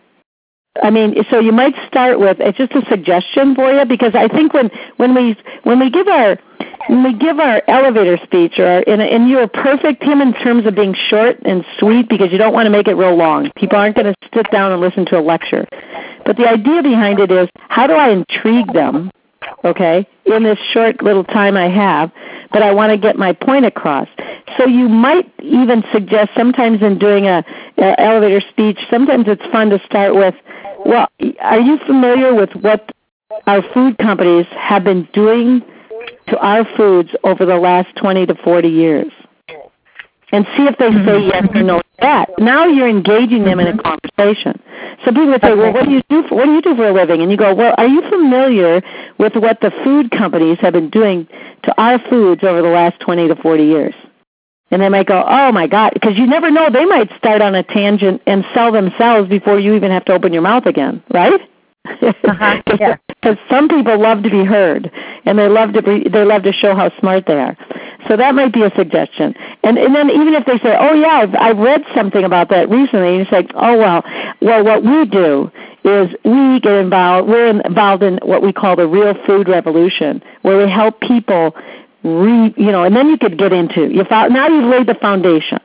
[SPEAKER 3] I mean, so you might start with, it's just a suggestion for you, because I think when, when we when we give our when we give our elevator speech, or our, and, and you're perfect, Tim, in terms of being short and sweet, because you don't want to make it real long. People aren't going to sit down and listen to a lecture. But the idea behind it is, how do I intrigue them, okay, in this short little time I have, but I want to get my point across. So you might even suggest sometimes in doing a, a elevator speech, sometimes it's fun to start with, well, are you familiar with what our food companies have been doing to our foods over the last twenty to forty years? And see if they say yes or no to that. Now you're engaging them in a conversation. So people would say, well, what do you do for, what do you do for a living? And you go, well, are you familiar with what the food companies have been doing to our foods over the last twenty to forty years? And they might go, oh, my God, because you never know. They might start on a tangent and sell themselves before you even have to open your mouth again, right?
[SPEAKER 1] Uh-huh, yeah.
[SPEAKER 3] Because some people love to be heard, and they love to be, they love to show how smart they are. So that might be a suggestion. And and then even if they say, oh, yeah, I've, I've read something about that recently, and it's like, oh, well, well, what we do is we get involved, we're involved in what we call the Real Food Revolution, where we help people, re, you know, and then you could get into, you found, now you've laid the foundation.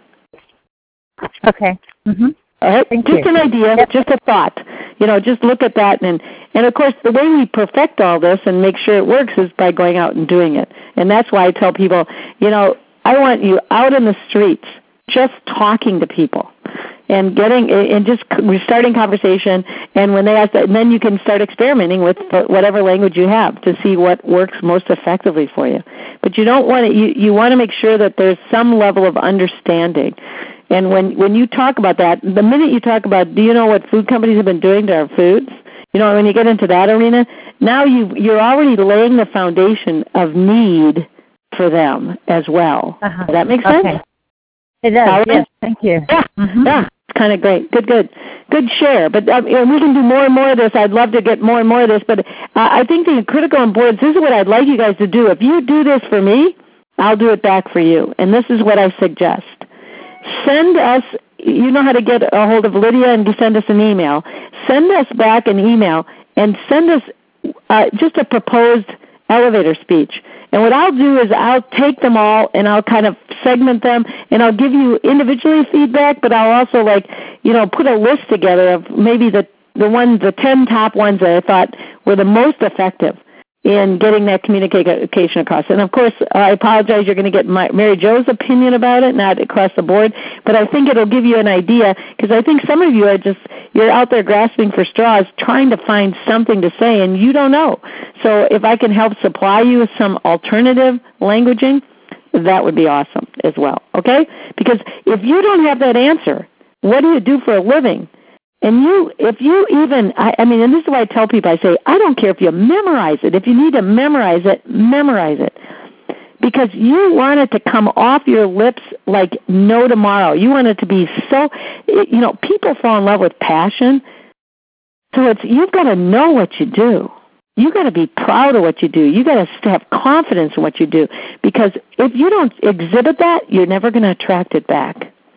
[SPEAKER 1] Okay. Mm-hmm.
[SPEAKER 3] All right?
[SPEAKER 1] Thank
[SPEAKER 3] just
[SPEAKER 1] you.
[SPEAKER 3] an idea,
[SPEAKER 1] Yep.
[SPEAKER 3] just a thought. You know, just look at that. And, and, of course, the way we perfect all this and make sure it works is by going out and doing it. And that's why I tell people, you know, I want you out in the streets just talking to people and getting and just restarting conversation. And when they ask that, and then you can start experimenting with whatever language you have to see what works most effectively for you. But you don't want to, you, you want to make sure that there's some level of understanding. And when, when you talk about that, the minute you talk about, do you know what food companies have been doing to our foods? You know, when you get into that arena, now you, you're already laying the foundation of need for them as well.
[SPEAKER 1] Uh-huh.
[SPEAKER 3] Does that make sense?
[SPEAKER 1] Okay. It does,
[SPEAKER 3] right?
[SPEAKER 1] yes. Thank you.
[SPEAKER 3] Yeah,
[SPEAKER 1] mm-hmm.
[SPEAKER 3] yeah, it's kind of great. Good, good. Good share. But um, you know, we can do more and more of this. I'd love to get more and more of this. But uh, I think the critical importance, this is what I'd like you guys to do. If you do this for me, I'll do it back for you. And this is what I suggest. Send us, you know how to get a hold of Lydia and send us an email. Send us back an email and send us uh, just a proposed elevator speech. And what I'll do is I'll take them all and I'll kind of segment them and I'll give you individually feedback, but I'll also like, you know, put a list together of maybe the, the ones, the ten top ones that I thought were the most effective in getting that communication across. And, of course, I apologize, you're going to get my, Mary Jo's opinion about it, not across the board, but I think it'll give you an idea because I think some of you are just, you're out there grasping for straws trying to find something to say, and you don't know. So if I can help supply you with some alternative languaging, that would be awesome as well, okay? Because if you don't have that answer, what do you do for a living? And you, if you even, I, I mean, and this is why I tell people, I say, I don't care if you memorize it. If you need to memorize it, memorize it. Because you want it to come off your lips like no tomorrow. You want it to be so, you know, people fall in love with passion. So it's, you've got to know what you do. You've got to be proud of what you do. You've got to have confidence in what you do. Because if you don't exhibit that, you're never going to attract it back.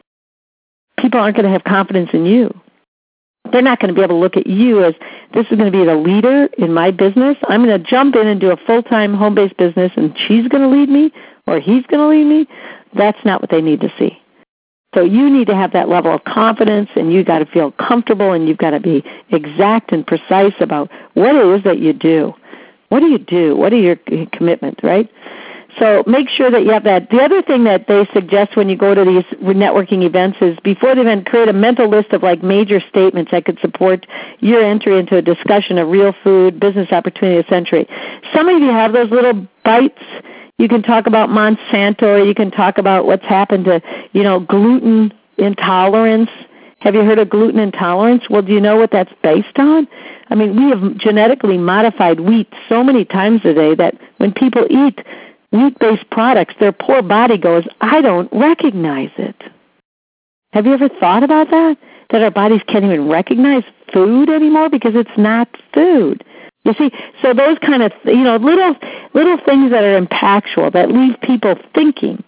[SPEAKER 3] People aren't going to have confidence in you. They're not going to be able to look at you as, this is going to be the leader in my business. I'm going to jump in and do a full-time home-based business, and she's going to lead me or he's going to lead me. That's not what they need to see. So you need to have that level of confidence, and you've got to feel comfortable, and you've got to be exact and precise about what it is that you do. What do you do? What are your commitments, right? So make sure that you have that. The other thing that they suggest when you go to these networking events is before the event, create a mental list of like major statements that could support your entry into a discussion of real food, business opportunity of the century. Some of you have those little bites. You can talk about Monsanto, or you can talk about what's happened to, you know, gluten intolerance. Have you heard of gluten intolerance? Well, do you know what that's based on? I mean, we have genetically modified wheat so many times today that when people eat wheat-based products, their poor body goes, I don't recognize it. Have you ever thought about that? That our bodies can't even recognize food anymore because it's not food. You see, so those kind of, you know, little little things that are impactful, that leave people thinking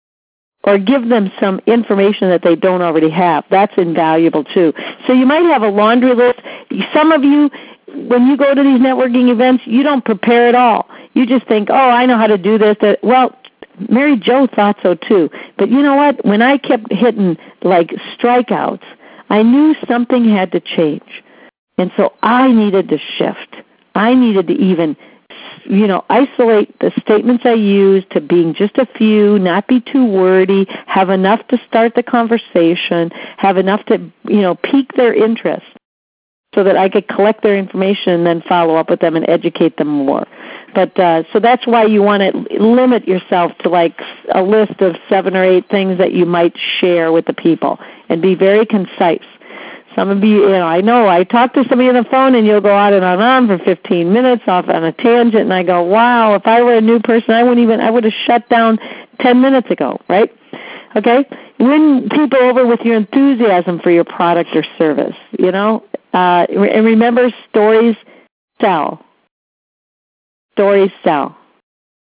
[SPEAKER 3] or give them some information that they don't already have, that's invaluable too. So you might have a laundry list. Some of you, when you go to these networking events, you don't prepare at all. You just think, oh, I know how to do this. Well, Mary Jo thought so too. But you know what? When I kept hitting like strikeouts, I knew something had to change. And so I needed to shift. I needed to even, you know, isolate the statements I use to being just a few, not be too wordy, have enough to start the conversation, have enough to, you know, pique their interest so that I could collect their information and then follow up with them and educate them more. But uh, so that's why you want to limit yourself to like a list of seven or eight things that you might share with the people and be very concise. Some of you, you know, I know I talk to somebody on the phone and you'll go on and on and on for fifteen minutes off on a tangent, and I go, wow, if I were a new person, I wouldn't even, I would have shut down ten minutes ago, right? Okay? Win people over with your enthusiasm for your product or service, you know? Uh, and remember, stories sell. Stories sell.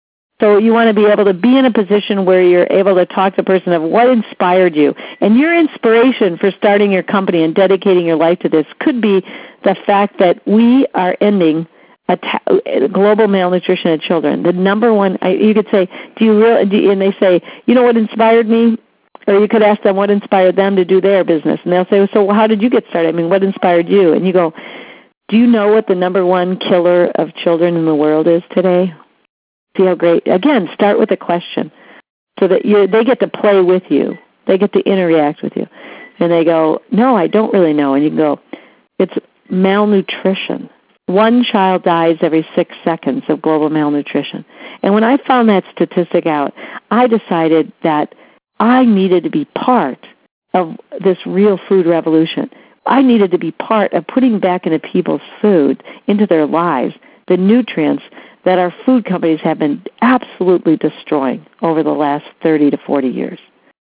[SPEAKER 3] So you want to be able to be in a position where you're able to talk to a person of what inspired you. And your inspiration for starting your company and dedicating your life to this could be the fact that we are ending a global malnutrition of children. The number one, you could say, do you really, do you, and they say, you know what inspired me? Or you could ask them what inspired them to do their business. And they'll say, so how did you get started? I mean, what inspired you? And you go, do you know what the number one killer of children in the world is today? See how great. Again, start with a question so that you, they get to play with you. They get to interact with you. And they go, no, I don't really know. And you can go, it's malnutrition. One child dies every six seconds of global malnutrition. And when I found that statistic out, I decided that I needed to be part of this real food revolution. I needed to be part of putting back into people's food, into their lives, the nutrients that our food companies have been absolutely destroying over the last thirty to forty years.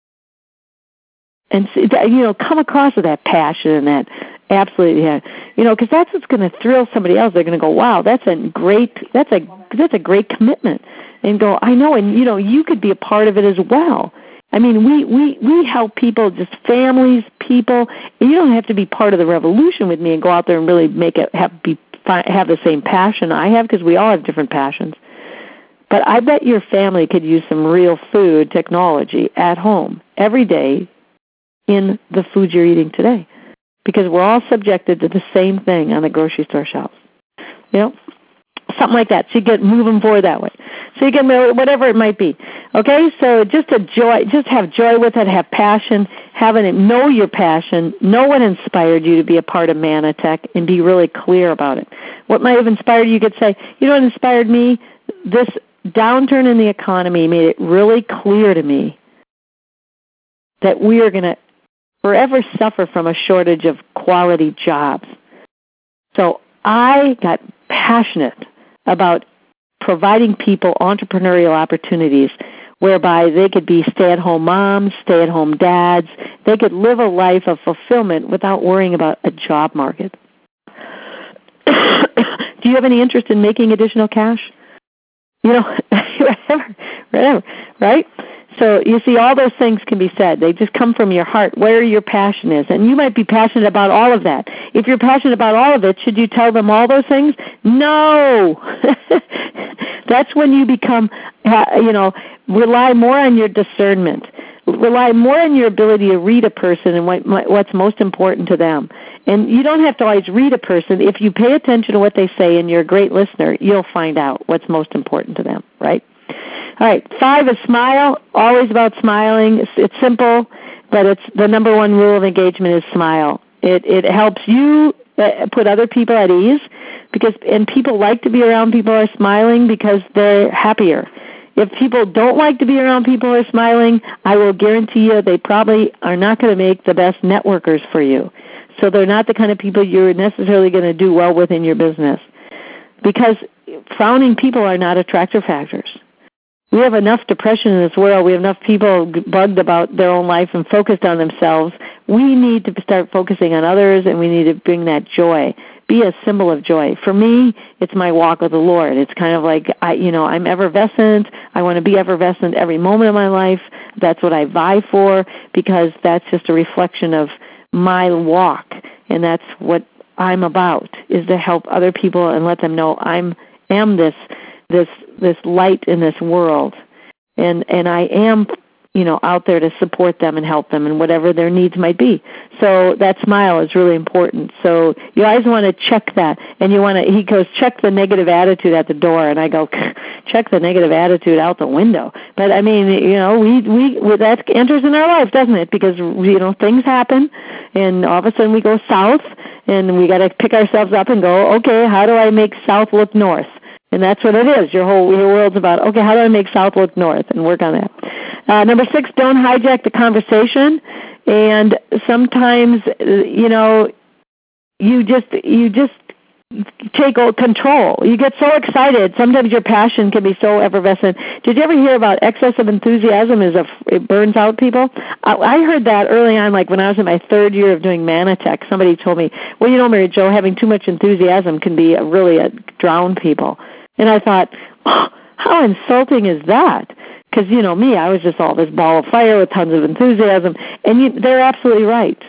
[SPEAKER 3] And, you know, come across with that passion and that absolutely, yeah. You know, because that's what's going to thrill somebody else. They're going to go, wow, that's a great, that's a, that's a great commitment. And go, I know, and, you know, you could be a part of it as well. I mean, we, we, we help people, just families, people. You don't have to be part of the revolution with me and go out there and really make it have, be, have the same passion I have, because we all have different passions. But I bet your family could use some real food technology at home every day in the food you're eating today, because we're all subjected to the same thing on the grocery store shelves. You know, something like that. So you get moving forward that way. So you get whatever it might be. Okay, so just a joy, just have joy with it, have passion, have it, know your passion, know what inspired you to be a part of Manatech, and be really clear about it. What might have inspired you, you could say, you know what inspired me? This downturn in the economy made it really clear to me that we are going to forever suffer from a shortage of quality jobs. So I got passionate about providing people entrepreneurial opportunities whereby they could be stay-at-home moms, stay-at-home dads. They could live a life of fulfillment without worrying about a job market. Do you have any interest in making additional cash? You know, whatever, whatever, right? So you see, all those things can be said. They just come from your heart, where your passion is. And you might be passionate about all of that. If you're passionate about all of it, should you tell them all those things? No. That's when you become, you know, rely more on your discernment. Rely more on your ability to read a person and what, what's most important to them. And you don't have to always read a person. If you pay attention to what they say and you're a great listener, you'll find out what's most important to them, right? All right, five is smile, always about smiling. It's, it's simple, but it's the number one rule of engagement is smile. It it helps you put other people at ease, because and people like to be around people who are smiling because they're happier. If people don't like to be around people who are smiling, I will guarantee you they probably are not going to make the best networkers for you. So they're not the kind of people you're necessarily going to do well with in your business, because frowning people are not attractor factors. We have enough depression in this world. We have enough people bugged about their own life and focused on themselves. We need to start focusing on others, and we need to bring that joy. Be a symbol of joy. For me, it's my walk with the Lord. It's kind of like, I, you know, I'm effervescent. I want to be effervescent every moment of my life. That's what I vie for, because that's just a reflection of my walk, and that's what I'm about, is to help other people and let them know I'm am this this this light in this world, and and I am, you know, out there to support them and help them in whatever their needs might be. So that smile is really important. So you always want to check that, and you want to. He goes, check the negative attitude at the door, and I go, check the negative attitude out the window. But I mean, you know, we we that enters in our life, doesn't it? Because you know things happen, and all of a sudden we go south, and we got to pick ourselves up and go, okay, how do I make south look north? And that's what it is. Your whole your world's about, okay, how do I make South look north, and work on that. Uh, number six, don't hijack the conversation. And sometimes, you know, you just you just take control. You get so excited. Sometimes your passion can be so effervescent. Did you ever hear about excessive enthusiasm is a, it burns out people? I, I heard that early on, like when I was in my third year of doing Manatech. Somebody told me, well, you know, Mary Jo, having too much enthusiasm can be a, really a, drown people. And I thought, oh, how insulting is that? Because, you know, me, I was just all this ball of fire with tons of enthusiasm, and you, they're absolutely right.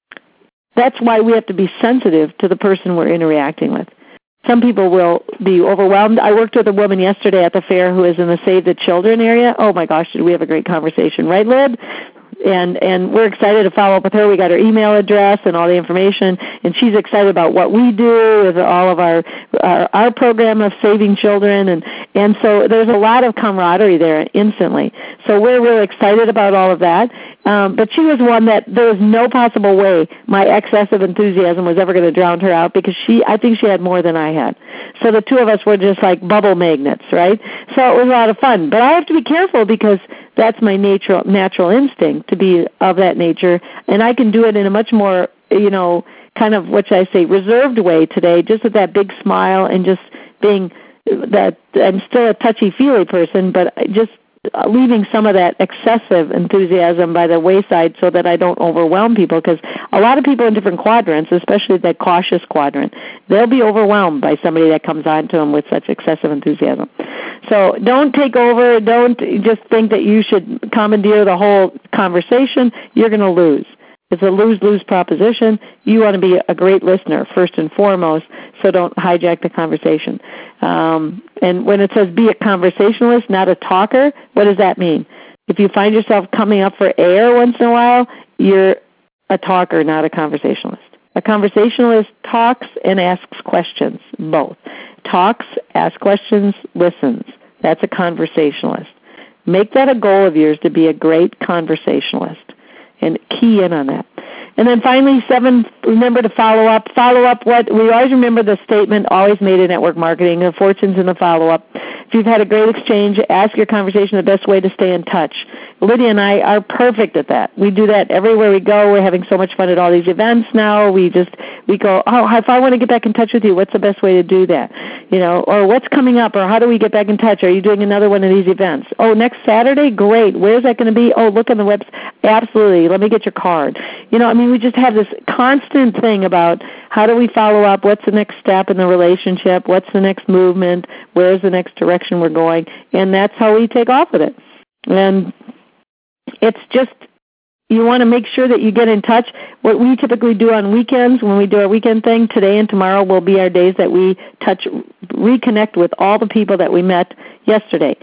[SPEAKER 3] That's why we have to be sensitive to the person we're interacting with. Some people will be overwhelmed. I worked with a woman yesterday at the fair who is in the Save the Children area. Oh, my gosh, did we have a great conversation, right, Lyd? And and we're excited to follow up with her. We got her email address and all the information, and she's excited about what we do with all of our our, our program of saving children, and, and so there's a lot of camaraderie there instantly. So we're really excited about all of that. Um, but she was one that there was no possible way my excessive enthusiasm was ever going to drown her out, because she, I think she had more than I had. So the two of us were just like bubble magnets, right? So it was a lot of fun. But I have to be careful, because that's my natural natural instinct to be of that nature, and I can do it in a much more, you know, kind of what should I say, reserved way today, just with that big smile and just being that I'm still a touchy-feely person, but just leaving some of that excessive enthusiasm by the wayside so that I don't overwhelm people, because a lot of people in different quadrants, especially that cautious quadrant, they'll be overwhelmed by somebody that comes on to them with such excessive enthusiasm. So don't take over. Don't just think that you should commandeer the whole conversation. You're going to lose. It's a lose-lose proposition. You want to be a great listener first and foremost, so don't hijack the conversation. Um, and when it says be a conversationalist, not a talker, what does that mean? If you find yourself coming up for air once in a while, you're a talker, not a conversationalist. A conversationalist talks and asks questions, both. Talks, asks questions, listens. That's a conversationalist. Make that a goal of yours to be a great conversationalist, and key in on that. And then finally, seven, remember to follow up. Follow up what, we always remember the statement always made in network marketing, the fortunes in the follow-up. If you've had a great exchange, ask your conversation the best way to stay in touch. Lydia and I are perfect at that. We do that everywhere we go. We're having so much fun at all these events now. We just, we go, oh, if I want to get back in touch with you, what's the best way to do that? You know, or what's coming up, or how do we get back in touch? Are you doing another one of these events? Oh, next Saturday? Great. Where's that going to be? Oh, look on the website. Absolutely. Let me get your card. You know, I mean, we just have this constant thing about how do we follow up? What's the next step in the relationship? What's the next movement? Where's the next direction we're going? And that's how we take off with it. And it's just, you want to make sure that you get in touch. What we typically do on weekends, when we do our weekend thing, today and tomorrow will be our days that we touch, reconnect with all the people that we met yesterday.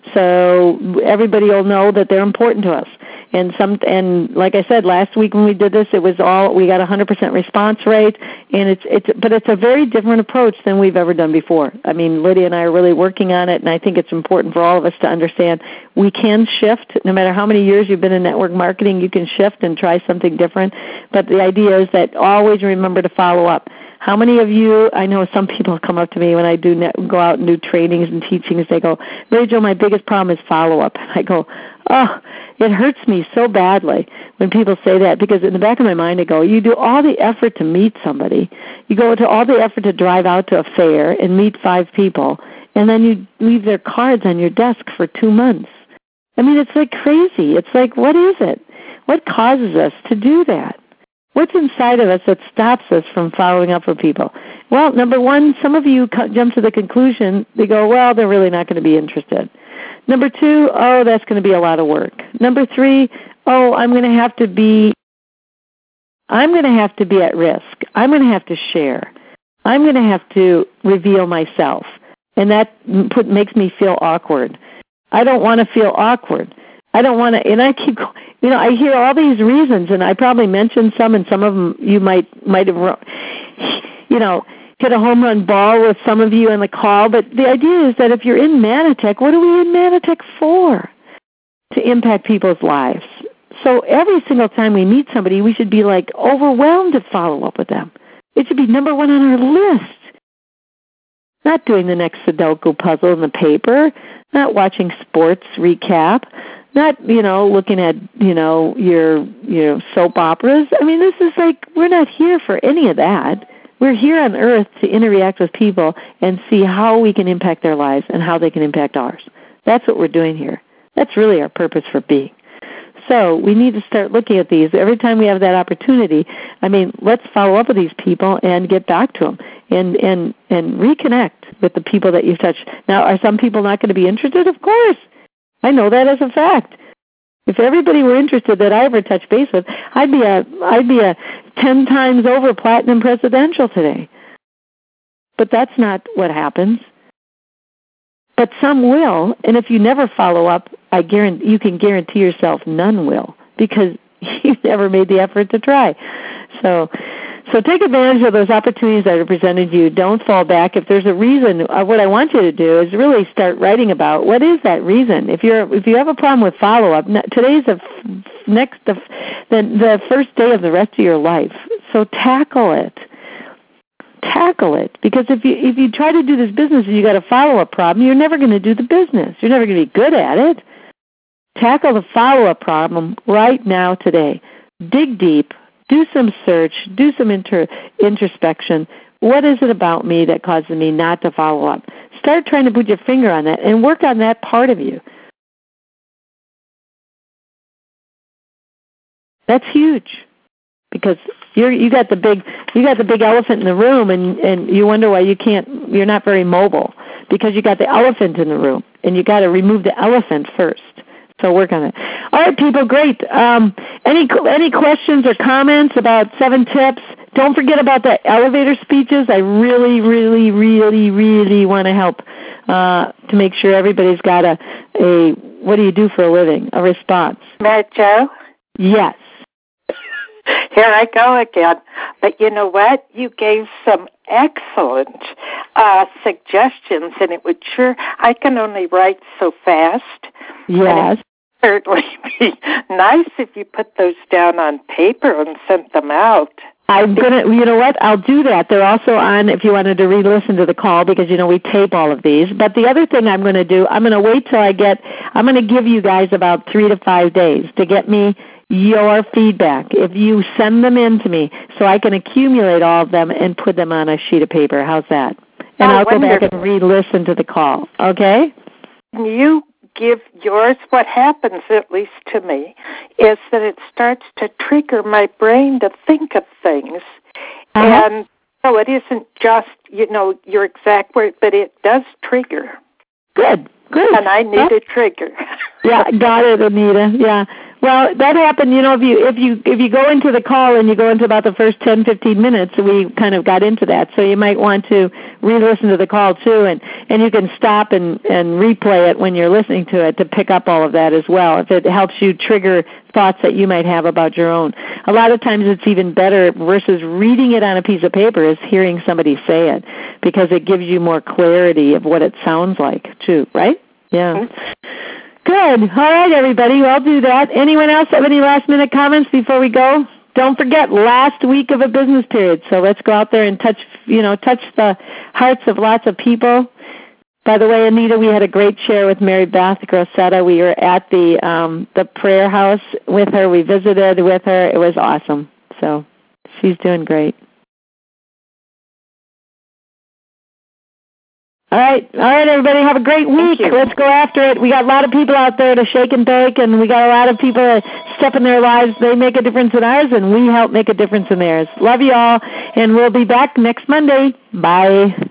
[SPEAKER 3] So everybody will know that they're important to us. And some, and like I said, last week when we did this, it was all, we got a one hundred percent response rate, and it's it's, but it's a very different approach than we've ever done before. I mean, Lydia and I are really working on it, and I think it's important for all of us to understand we can shift. No matter how many years you've been in network marketing, you can shift and try something different. But the idea is that always remember to follow up. How many of you, I know some people come up to me when I do net, go out and do trainings and teachings, they go, Mary Jo, my biggest problem is follow-up. I go, oh, it hurts me so badly when people say that, because in the back of my mind I go, you do all the effort to meet somebody. You go to all the effort to drive out to a fair and meet five people, and then you leave their cards on your desk for two months. I mean, it's like crazy. It's like, what is it? What causes us to do that? What's inside of us that stops us from following up with people? Well, number one, some of you jump to the conclusion, they go, well, they're really not going to be interested. Number two, oh, that's going to be a lot of work. Number three, oh, I'm going to have to be, I'm going to have to be at risk. I'm going to have to share. I'm going to have to reveal myself. And that put, makes me feel awkward. I don't want to feel awkward. I don't want to, and I keep, you know, I hear all these reasons, and I probably mentioned some, and some of them you might might have, you know, hit a home run ball with some of you in the call. But the idea is that if you're in Manatech, what are we in Manatech for? To impact people's lives. So every single time we meet somebody, we should be like overwhelmed to follow up with them. It should be number one on our list. Not doing the next Sudoku puzzle in the paper, not watching sports recap, not, you know, looking at, you know, your, your soap operas. I mean, this is like, we're not here for any of that. We're here on earth to interact with people and see how we can impact their lives and how they can impact ours. That's what we're doing here. That's really our purpose for being. So we need to start looking at these. Every time we have that opportunity, I mean, let's follow up with these people and get back to them. and, and, and reconnect with the people that you've touched. Now, are some people not going to be interested? Of course. I know that as a fact. If everybody were interested that I ever touched base with, I'd be a I'd be a ten times over platinum presidential today. But that's not what happens. But some will, and if you never follow up, I guarantee you can guarantee yourself none will, because you never made the effort to try. So, so take advantage of those opportunities that are presented to you. Don't fall back. If there's a reason, uh, what I want you to do is really start writing about what is that reason. If you're if you have a problem with follow up, today's the next the the, the first day of the rest of your life. So tackle it. Tackle it, because if you if you try to do this business and you got a follow-up problem, you're never going to do the business. You're never going to be good at it. Tackle the follow-up problem right now today. Dig deep. Do some search. Do some inter, introspection. What is it about me that causes me not to follow up? Start trying to put your finger on that and work on that part of you. That's huge, because You're, you got the big, you got the big elephant in the room, and, and you wonder why you can't. You're not very mobile, because you got the elephant in the room, and you got to remove the elephant first. So work on it. All right, people, great. Um, any any questions or comments about seven tips? Don't forget about the elevator speeches. I really, really, really, really want to help uh, to make sure everybody's got a a what do you do for a living? A response.
[SPEAKER 2] Mary Jo?
[SPEAKER 3] Yes.
[SPEAKER 2] Here I go again. But you know what? You gave some excellent uh, suggestions, and it would sure, I can only write so fast.
[SPEAKER 3] Yes.
[SPEAKER 2] It would certainly be nice if you put those down on paper and sent them out.
[SPEAKER 3] I'm going to, you know what, I'll do that. They're also on if you wanted to re-listen to the call, because, you know, we tape all of these. But the other thing I'm going to do, I'm going to wait till I get, I'm going to give you guys about three to five days to get me your feedback. If you send them in to me, so I can accumulate all of them and put them on a sheet of paper. How's that? And
[SPEAKER 2] oh,
[SPEAKER 3] I'll
[SPEAKER 2] wonderful.
[SPEAKER 3] go back and re-listen to the call. Okay?
[SPEAKER 2] You give yours. What happens, at least to me, is that it starts to trigger my brain to think of things. Uh-huh. And so it isn't just, you know, your exact word, but it does trigger.
[SPEAKER 3] Good, good.
[SPEAKER 2] And I need yeah. a trigger.
[SPEAKER 3] Yeah, got it, Anita. Yeah. Well, that happened, you know, if you if you if you go into the call and you go into about the first ten, fifteen minutes, we kind of got into that. So you might want to re-listen to the call too, and, and you can stop and, and replay it when you're listening to it to pick up all of that as well, if it helps you trigger thoughts that you might have about your own. A lot of times it's even better versus reading it on a piece of paper is hearing somebody say it, because it gives you more clarity of what it sounds like too, right? Yeah. Mm-hmm. Good. All right, everybody. Well, I'll do that. Anyone else have any last-minute comments before we go? Don't forget, last week of a business period. So let's go out there and touch, you know, touch the hearts of lots of people. By the way, Anita, we had a great share with Mary Beth Grosetta. We were at the um, the prayer house with her. We visited with her. It was awesome. So she's doing great. All right, all right, everybody, have a great week. Let's go after it. We got a lot of people out there to shake and bake, and we got a lot of people that step in their lives. They make a difference in ours, and we help make a difference in theirs. Love you all, and we'll be back next Monday. Bye.